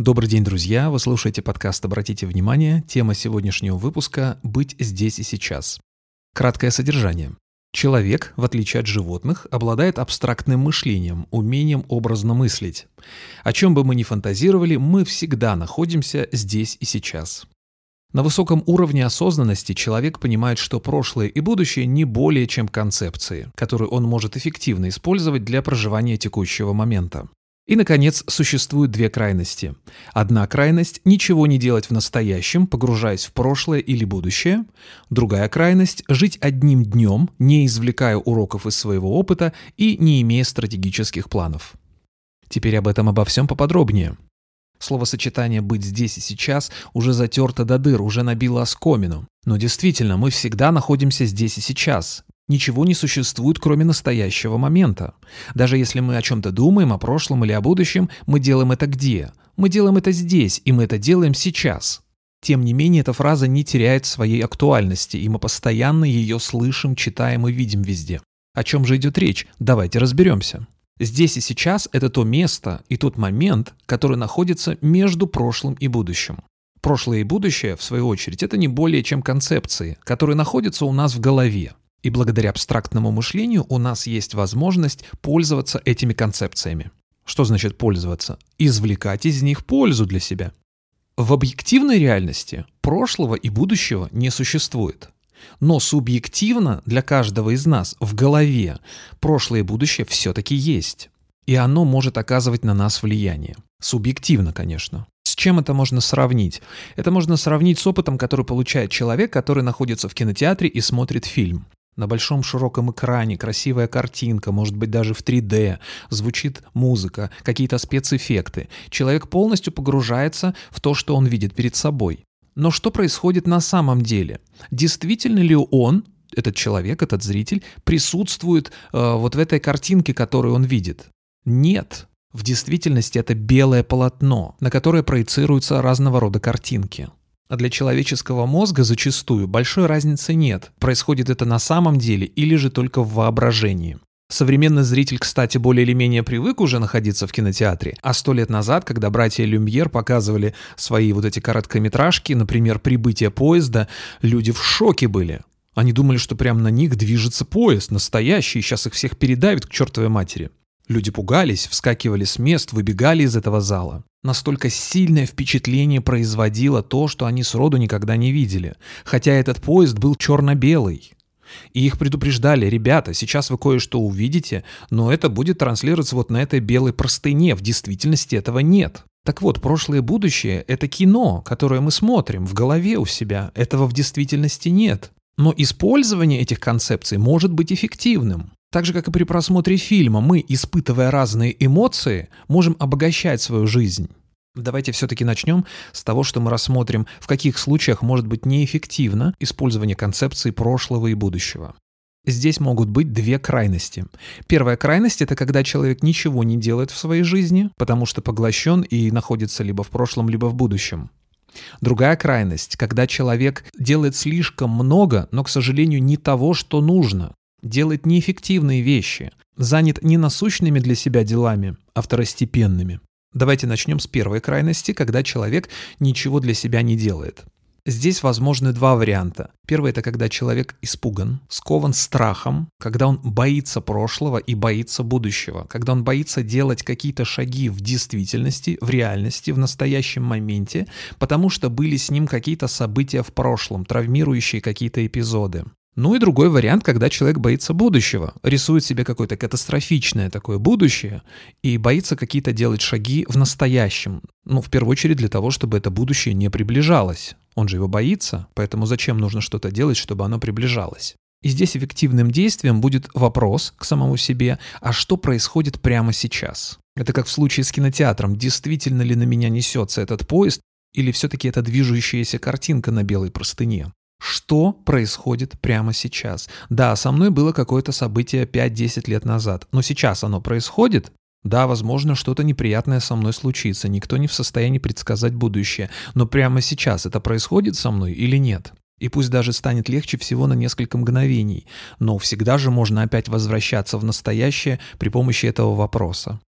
Добрый день, друзья! Вы слушаете подкаст «Обратите внимание». Тема сегодняшнего выпуска «Быть здесь и сейчас». Краткое содержание. Человек, в отличие от животных, обладает абстрактным мышлением, умением образно мыслить. О чем бы мы ни фантазировали, мы всегда находимся здесь и сейчас. На высоком уровне осознанности человек понимает, что прошлое и будущее не более чем концепции, которые он может эффективно использовать для проживания текущего момента. И, наконец, существуют две крайности. Одна крайность – ничего не делать в настоящем, погружаясь в прошлое или будущее. Другая крайность – жить одним днем, не извлекая уроков из своего опыта и не имея стратегических планов. Теперь обо всем поподробнее. Словосочетание «быть здесь и сейчас» уже затерто до дыр, уже набило оскомину. Но действительно, мы всегда находимся здесь и сейчас. Ничего не существует, кроме настоящего момента. Даже если мы о чем-то думаем, о прошлом или о будущем, мы делаем это где? Мы делаем это здесь, и мы это делаем сейчас. Тем не менее, эта фраза не теряет своей актуальности, и мы постоянно ее слышим, читаем и видим везде. О чем же идет речь? Давайте разберемся. Здесь и сейчас – это то место и тот момент, который находится между прошлым и будущим. Прошлое и будущее, в свою очередь, это не более чем концепции, которые находятся у нас в голове. И благодаря абстрактному мышлению у нас есть возможность пользоваться этими концепциями. Что значит пользоваться? Извлекать из них пользу для себя. В объективной реальности прошлого и будущего не существует. Но субъективно для каждого из нас в голове прошлое и будущее все-таки есть. И оно может оказывать на нас влияние. Субъективно, конечно. С чем это можно сравнить? Это можно сравнить с опытом, который получает человек, который находится в кинотеатре и смотрит фильм. На большом широком экране красивая картинка, может быть даже в 3D, звучит музыка, какие-то спецэффекты. Человек полностью погружается в то, что он видит перед собой. Но что происходит на самом деле? Действительно ли он, этот человек, этот зритель, присутствует вот в этой картинке, которую он видит? Нет. В действительности это белое полотно, на которое проецируются разного рода картинки. А для человеческого мозга зачастую большой разницы нет, происходит это на самом деле или же только в воображении. Современный зритель, кстати, более или менее привык уже находиться в кинотеатре, а 100 лет назад, когда братья Люмьер показывали свои вот эти короткометражки, например, «Прибытие поезда», люди в шоке были. Они думали, что прямо на них движется поезд, настоящий, сейчас их всех передавит к чертовой матери. Люди пугались, вскакивали с мест, выбегали из этого зала. Настолько сильное впечатление производило то, что они сроду никогда не видели. Хотя этот поезд был черно-белый. И их предупреждали: ребята, сейчас вы кое-что увидите, но это будет транслироваться вот на этой белой простыне. В действительности этого нет. Так вот, прошлое и будущее – это кино, которое мы смотрим в голове у себя. Этого в действительности нет. Но использование этих концепций может быть эффективным. Так же, как и при просмотре фильма, мы, испытывая разные эмоции, можем обогащать свою жизнь. Давайте все-таки начнем с того, что мы рассмотрим, в каких случаях может быть неэффективно использование концепций прошлого и будущего. Здесь могут быть две крайности. Первая крайность – это когда человек ничего не делает в своей жизни, потому что поглощен и находится либо в прошлом, либо в будущем. Другая крайность – когда человек делает слишком много, но, к сожалению, не того, что нужно. Делает неэффективные вещи, занят не насущными для себя делами, а второстепенными. Давайте начнем с первой крайности, когда человек ничего для себя не делает. Здесь возможны два варианта. Первый – это когда человек испуган, скован страхом, когда он боится прошлого и боится будущего, когда он боится делать какие-то шаги в действительности, в реальности, в настоящем моменте, потому что были с ним какие-то события в прошлом, травмирующие какие-то эпизоды. Ну и другой вариант, когда человек боится будущего, рисует себе какое-то катастрофичное такое будущее и боится какие-то делать шаги в настоящем. В первую очередь для того, чтобы это будущее не приближалось. Он же его боится, поэтому зачем нужно что-то делать, чтобы оно приближалось? И здесь эффективным действием будет вопрос к самому себе: а что происходит прямо сейчас? Это как в случае с кинотеатром. Действительно ли на меня несется этот поезд, или все-таки это движущаяся картинка на белой простыне? Что происходит прямо сейчас? Да, со мной было какое-то событие 5-10 лет назад, но сейчас оно происходит? Да, возможно, что-то неприятное со мной случится, никто не в состоянии предсказать будущее, но прямо сейчас это происходит со мной или нет? И пусть даже станет легче всего на несколько мгновений, но всегда же можно опять возвращаться в настоящее при помощи этого вопроса.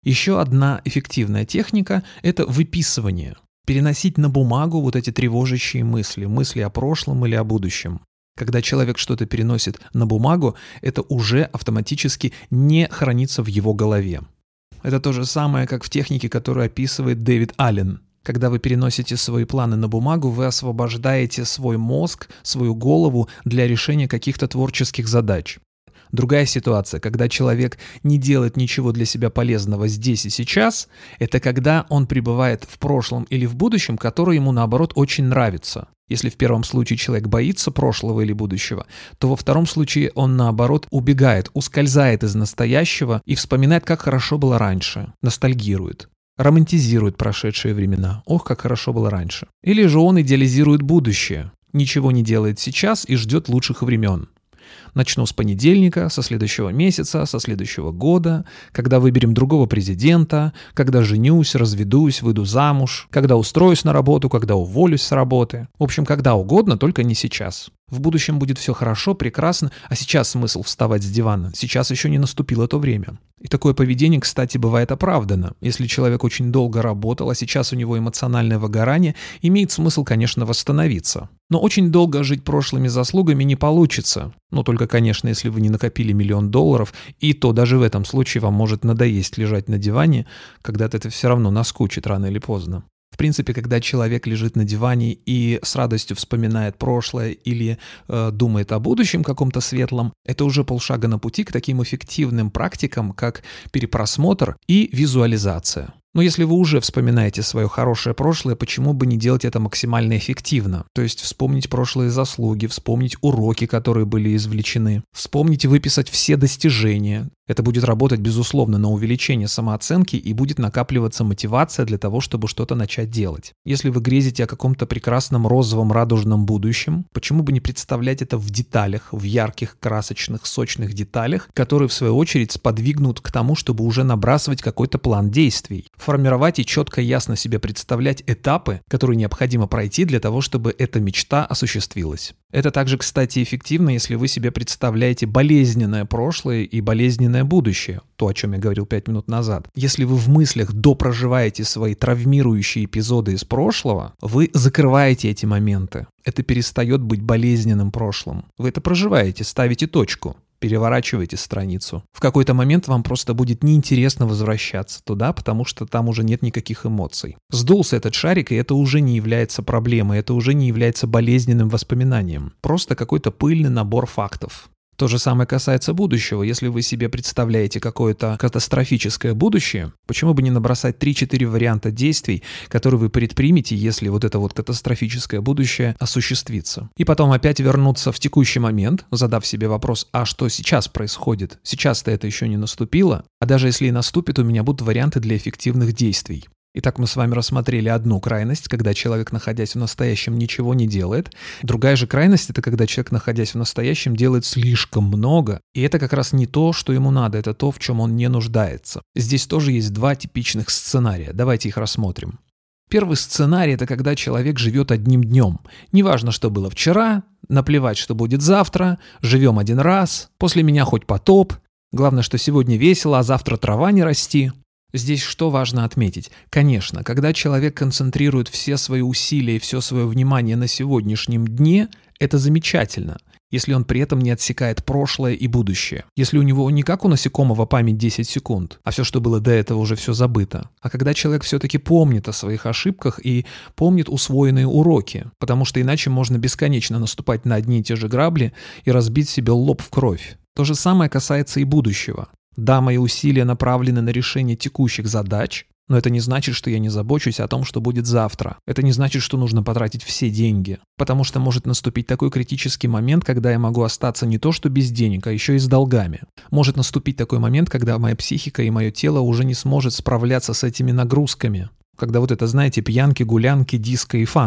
Еще одна эффективная техника – это выписывание. Переносить на бумагу вот эти тревожащие мысли о прошлом или о будущем. Когда человек что-то переносит на бумагу, это уже автоматически не хранится в его голове. Это то же самое, как в технике, которую описывает Дэвид Аллен. Когда вы переносите свои планы на бумагу, вы освобождаете свой мозг, свою голову для решения каких-то творческих задач. Другая ситуация, когда человек не делает ничего для себя полезного здесь и сейчас, это когда он пребывает в прошлом или в будущем, которое ему, наоборот, очень нравится. Если в первом случае человек боится прошлого или будущего, то во втором случае он, наоборот, убегает, ускользает из настоящего и вспоминает, как хорошо было раньше, ностальгирует. Романтизирует прошедшие времена. Ох, как хорошо было раньше. Или же он идеализирует будущее, ничего не делает сейчас и ждет лучших времен. Начну с понедельника, со следующего месяца, со следующего года, когда выберем другого президента, когда женюсь, разведусь, выйду замуж, когда устроюсь на работу, когда уволюсь с работы. В общем, когда угодно, только не сейчас. В будущем будет все хорошо, прекрасно, а сейчас смысл вставать с дивана. Сейчас еще не наступило то время. И такое поведение, кстати, бывает оправдано. Если человек очень долго работал, а сейчас у него эмоциональное выгорание, имеет смысл, конечно, восстановиться. Но очень долго жить прошлыми заслугами не получится. Но только, конечно, если вы не накопили $1 миллион, и то даже в этом случае вам может надоесть лежать на диване, когда-то это все равно наскучит рано или поздно. В принципе, когда человек лежит на диване и с радостью вспоминает прошлое или думает о будущем каком-то светлом, это уже полшага на пути к таким эффективным практикам, как перепросмотр и визуализация. Но если вы уже вспоминаете свое хорошее прошлое, почему бы не делать это максимально эффективно? То есть вспомнить прошлые заслуги, вспомнить уроки, которые были извлечены, вспомнить и выписать все достижения. Это будет работать, безусловно, на увеличение самооценки и будет накапливаться мотивация для того, чтобы что-то начать делать. Если вы грезите о каком-то прекрасном розовом радужном будущем, почему бы не представлять это в деталях, в ярких, красочных, сочных деталях, которые, в свою очередь, сподвигнут к тому, чтобы уже набрасывать какой-то план действий. Формировать и четко и ясно себе представлять этапы, которые необходимо пройти для того, чтобы эта мечта осуществилась. Это также, кстати, эффективно, если вы себе представляете болезненное прошлое и болезненное будущее, то, о чем я говорил 5 минут назад. Если вы в мыслях допроживаете свои травмирующие эпизоды из прошлого, вы закрываете эти моменты. Это перестает быть болезненным прошлым. Вы это проживаете, ставите точку. Переворачивайте страницу. В какой-то момент вам просто будет неинтересно возвращаться туда, потому что там уже нет никаких эмоций. Сдулся этот шарик, и это уже не является проблемой, это уже не является болезненным воспоминанием. Просто какой-то пыльный набор фактов. То же самое касается будущего. Если вы себе представляете какое-то катастрофическое будущее, почему бы не набросать 3-4 варианта действий, которые вы предпримете, если вот это вот катастрофическое будущее осуществится. И потом опять вернуться в текущий момент, задав себе вопрос, а что сейчас происходит? Сейчас-то это еще не наступило, а даже если и наступит, у меня будут варианты для эффективных действий. Итак, мы с вами рассмотрели одну крайность, когда человек, находясь в настоящем, ничего не делает. Другая же крайность — это когда человек, находясь в настоящем, делает слишком много. И это как раз не то, что ему надо, это то, в чем он не нуждается. Здесь тоже есть 2 типичных сценария. Давайте их рассмотрим. Первый сценарий — это когда человек живет одним днем. Неважно, что было вчера, наплевать, что будет завтра, живем один раз, после меня хоть потоп. Главное, что сегодня весело, а завтра трава не расти. Здесь что важно отметить? Конечно, когда человек концентрирует все свои усилия и все свое внимание на сегодняшнем дне, это замечательно, если он при этом не отсекает прошлое и будущее. Если у него не как у насекомого память 10 секунд, а все, что было до этого, уже все забыто. А когда человек все-таки помнит о своих ошибках и помнит усвоенные уроки, потому что иначе можно бесконечно наступать на одни и те же грабли и разбить себе лоб в кровь. То же самое касается и будущего. Да, мои усилия направлены на решение текущих задач, но это не значит, что я не забочусь о том, что будет завтра. Это не значит, что нужно потратить все деньги, потому что может наступить такой критический момент, когда я могу остаться не то что без денег, а еще и с долгами. Может наступить такой момент, когда моя психика и мое тело уже не сможет справляться с этими нагрузками. Когда вот это, знаете, пьянки, гулянки, диско и фанки.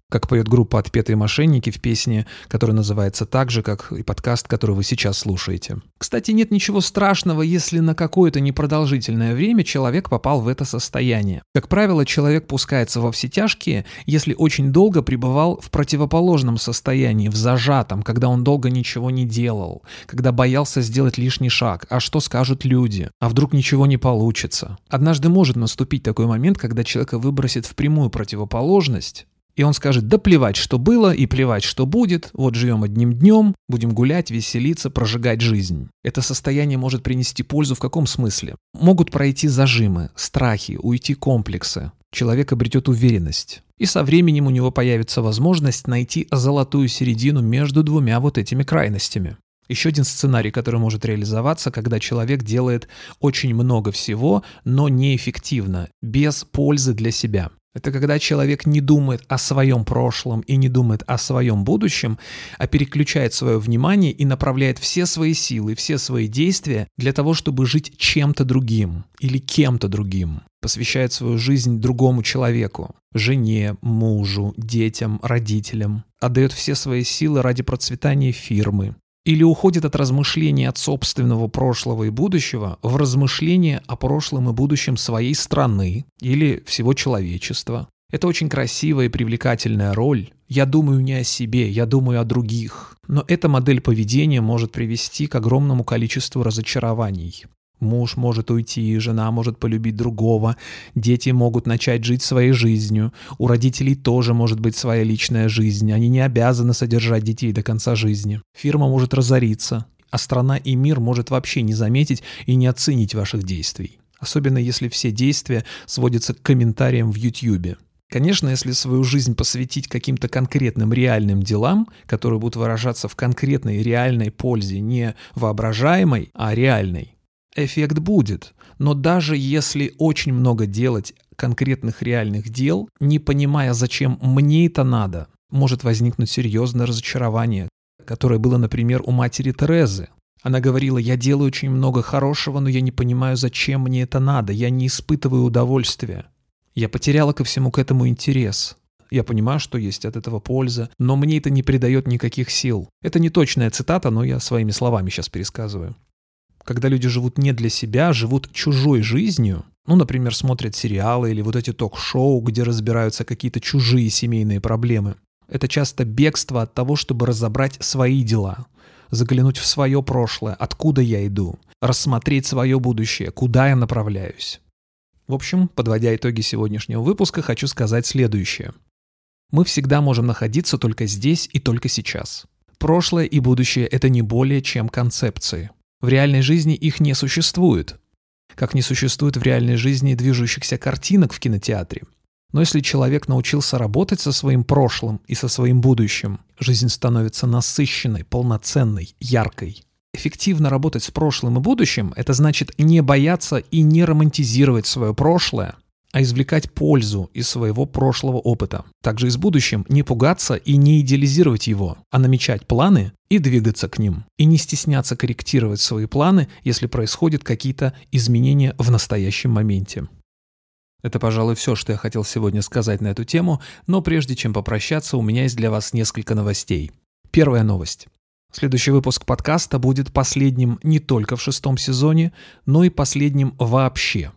как поет группа «Отпетые мошенники» в песне, которая называется так же, как и подкаст, который вы сейчас слушаете. Кстати, нет ничего страшного, если на какое-то непродолжительное время человек попал в это состояние. Как правило, человек пускается во все тяжкие, если очень долго пребывал в противоположном состоянии, в зажатом, когда он долго ничего не делал, когда боялся сделать лишний шаг. А что скажут люди? А вдруг ничего не получится? Однажды может наступить такой момент, когда человека выбросит в прямую противоположность, и он скажет: да плевать, что было, и плевать, что будет, вот живем одним днем, будем гулять, веселиться, прожигать жизнь. Это состояние может принести пользу в каком смысле? Могут пройти зажимы, страхи, уйти комплексы. Человек обретет уверенность. И со временем у него появится возможность найти золотую середину между двумя вот этими крайностями. Еще один сценарий, который может реализоваться, когда человек делает очень много всего, но неэффективно, без пользы для себя. Это когда человек не думает о своем прошлом и не думает о своем будущем, а переключает свое внимание и направляет все свои силы, все свои действия для того, чтобы жить чем-то другим или кем-то другим. Посвящает свою жизнь другому человеку, жене, мужу, детям, родителям. Отдает все свои силы ради процветания фирмы. Или уходит от размышлений от собственного прошлого и будущего в размышления о прошлом и будущем своей страны или всего человечества. Это очень красивая и привлекательная роль. Я думаю не о себе, я думаю о других. Но эта модель поведения может привести к огромному количеству разочарований. Муж может уйти, жена может полюбить другого, дети могут начать жить своей жизнью, у родителей тоже может быть своя личная жизнь, они не обязаны содержать детей до конца жизни. Фирма может разориться, а страна и мир может вообще не заметить и не оценить ваших действий. Особенно если все действия сводятся к комментариям в YouTube. Конечно, если свою жизнь посвятить каким-то конкретным реальным делам, которые будут выражаться в конкретной реальной пользе, не воображаемой, а реальной, эффект будет, но даже если очень много делать конкретных реальных дел, не понимая, зачем мне это надо, может возникнуть серьезное разочарование, которое было, например, у матери Терезы. Она говорила: я делаю очень много хорошего, но я не понимаю, зачем мне это надо, я не испытываю удовольствия. Я потеряла ко всему к этому интерес. Я понимаю, что есть от этого польза, но мне это не придает никаких сил. Это не точная цитата, но я своими словами сейчас пересказываю. Когда люди живут не для себя, живут чужой жизнью, например, смотрят сериалы или вот эти ток-шоу, где разбираются какие-то чужие семейные проблемы, это часто бегство от того, чтобы разобрать свои дела, заглянуть в свое прошлое, откуда я иду, рассмотреть свое будущее, куда я направляюсь. В общем, подводя итоги сегодняшнего выпуска, хочу сказать следующее. Мы всегда можем находиться только здесь и только сейчас. Прошлое и будущее – это не более чем концепции. В реальной жизни их не существует, как не существует в реальной жизни движущихся картинок в кинотеатре. Но если человек научился работать со своим прошлым и со своим будущим, жизнь становится насыщенной, полноценной, яркой. Эффективно работать с прошлым и будущим – это значит не бояться и не романтизировать свое прошлое, а извлекать пользу из своего прошлого опыта. Также и с будущим не пугаться и не идеализировать его, а намечать планы и двигаться к ним. И не стесняться корректировать свои планы, если происходят какие-то изменения в настоящем моменте. Это, пожалуй, все, что я хотел сегодня сказать на эту тему, но прежде чем попрощаться, у меня есть для вас несколько новостей. Первая новость. Следующий выпуск подкаста будет последним не только в 6-м сезоне, но и последним вообще.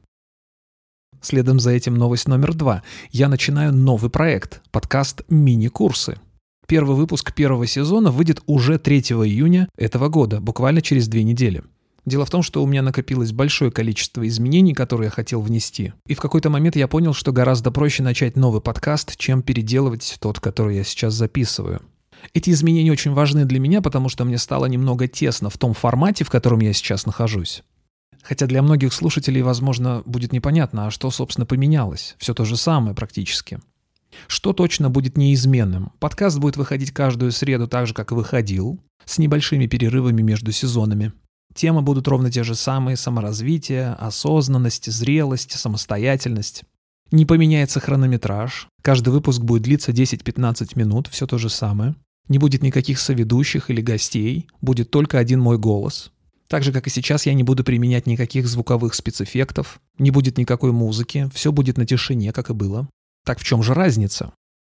Следом за этим новость номер 2. Я начинаю новый проект – подкаст «Мини-курсы». Первый выпуск 1-го сезона выйдет уже 3 июня этого года, буквально через 2 недели. Дело в том, что у меня накопилось большое количество изменений, которые я хотел внести. И в какой-то момент я понял, что гораздо проще начать новый подкаст, чем переделывать тот, который я сейчас записываю. Эти изменения очень важны для меня, потому что мне стало немного тесно в том формате, в котором я сейчас нахожусь. Хотя для многих слушателей, возможно, будет непонятно, а что, собственно, поменялось. Все то же самое практически. Что точно будет неизменным? Подкаст будет выходить каждую среду так же, как и выходил, с небольшими перерывами между сезонами. Темы будут ровно те же самые: саморазвитие, осознанность, зрелость, самостоятельность. Не поменяется хронометраж. Каждый выпуск будет длиться 10-15 минут, все то же самое. Не будет никаких соведущих или гостей, будет только один мой голос. Так же, как и сейчас, я не буду применять никаких звуковых спецэффектов, не будет никакой музыки, все будет на тишине, как и было. Так в чем же разница?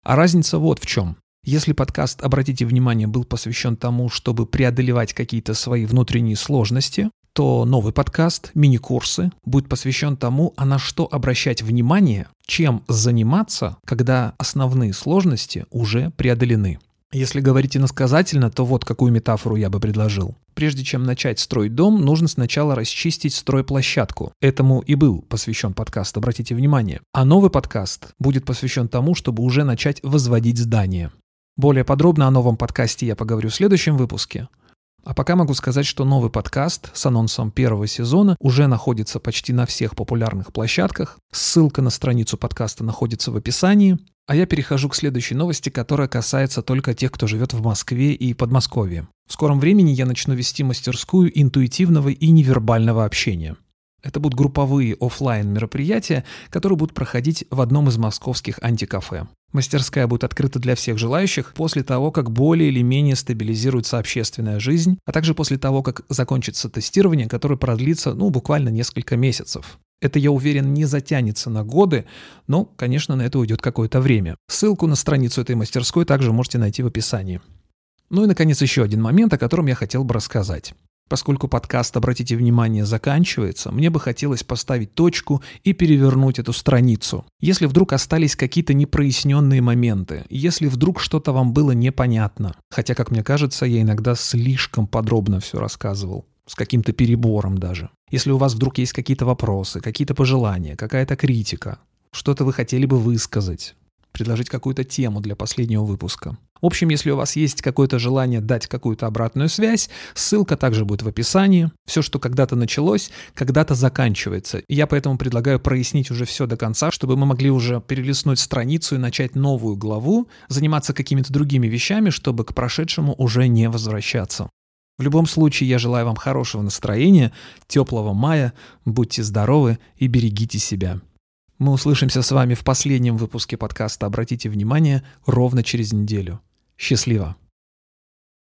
А разница вот в чем. Если подкаст, обратите внимание, был посвящен тому, чтобы преодолевать какие-то свои внутренние сложности, то новый подкаст, мини-курсы, будет посвящен тому, а на что обращать внимание, чем заниматься, когда основные сложности уже преодолены. Если говорить иносказательно, то вот какую метафору я бы предложил. Прежде чем начать строить дом, нужно сначала расчистить стройплощадку. Этому и был посвящен подкаст, обратите внимание. А новый подкаст будет посвящен тому, чтобы уже начать возводить здание. Более подробно о новом подкасте я поговорю в следующем выпуске. А пока могу сказать, что новый подкаст с анонсом первого сезона уже находится почти на всех популярных площадках. Ссылка на страницу подкаста находится в описании. А я перехожу к следующей новости, которая касается только тех, кто живет в Москве и Подмосковье. В скором времени я начну вести мастерскую интуитивного и невербального общения. Это будут групповые офлайн мероприятия, которые будут проходить в одном из московских антикафе. Мастерская будет открыта для всех желающих после того, как более или менее стабилизируется общественная жизнь, а также после того, как закончится тестирование, которое продлится, буквально несколько месяцев. Это, я уверен, не затянется на годы, но, конечно, на это уйдет какое-то время. Ссылку на страницу этой мастерской также можете найти в описании. Ну и, наконец, еще один момент, о котором я хотел бы рассказать. Поскольку подкаст, обратите внимание, заканчивается, мне бы хотелось поставить точку и перевернуть эту страницу. Если вдруг остались какие-то непроясненные моменты, если вдруг что-то вам было непонятно, хотя, как мне кажется, я иногда слишком подробно все рассказывал, с каким-то перебором даже. Если у вас вдруг есть какие-то вопросы, какие-то пожелания, какая-то критика, что-то вы хотели бы высказать, предложить какую-то тему для последнего выпуска. В общем, если у вас есть какое-то желание дать какую-то обратную связь, ссылка также будет в описании. Все, что когда-то началось, когда-то заканчивается. И я поэтому предлагаю прояснить уже все до конца, чтобы мы могли уже перелистнуть страницу и начать новую главу, заниматься какими-то другими вещами, чтобы к прошедшему уже не возвращаться. В любом случае, я желаю вам хорошего настроения, теплого мая, будьте здоровы и берегите себя. Мы услышимся с вами в последнем выпуске подкаста «Обратите внимание» ровно через неделю. Счастливо!